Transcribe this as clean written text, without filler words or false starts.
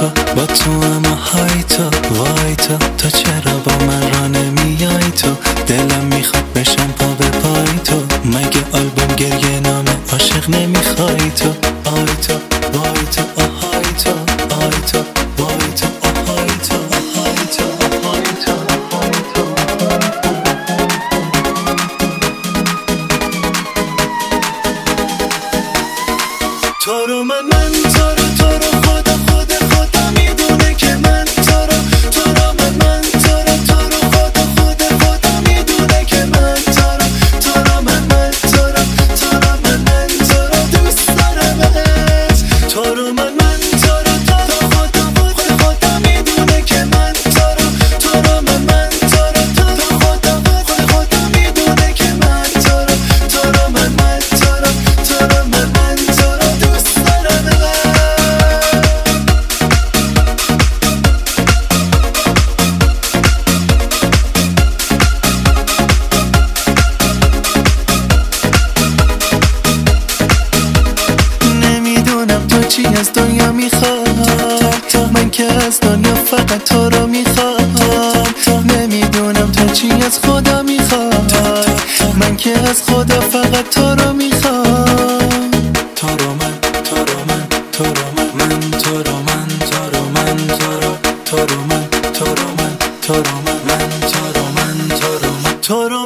تو با تو اما های تو وای تو چرا با من را نمیای تو دلم میخواد بشم پا به پای تو مگه آلبوم گریه نامه عاشق نمیخوای تو آی تو وای تو آهای تو آی تو وای تو آهای تو آهای تو آهای تو آهای تو تو رو من تو رو خدا خدا میدونه که من تو رو من تو رو خدا میدونه که من تو رو من تو رو من دوست دارمت تو رو من تو رو خدا میدونه که من تو رو من تو رو خدا میدونه که من تو رو من تو رو من دوست دارمت نمیدونم تو چی از دنیا میخواد من که از دنیا فقط تو رو میخوام نمیدونم تو چی از خدا میخواد من که از خدا فقط تو رو میخوام تو رو من تو رو من تو رو من تو رو من تو رو من تو رو من تو رو من تو رو من تو رو من تو رو من تو رو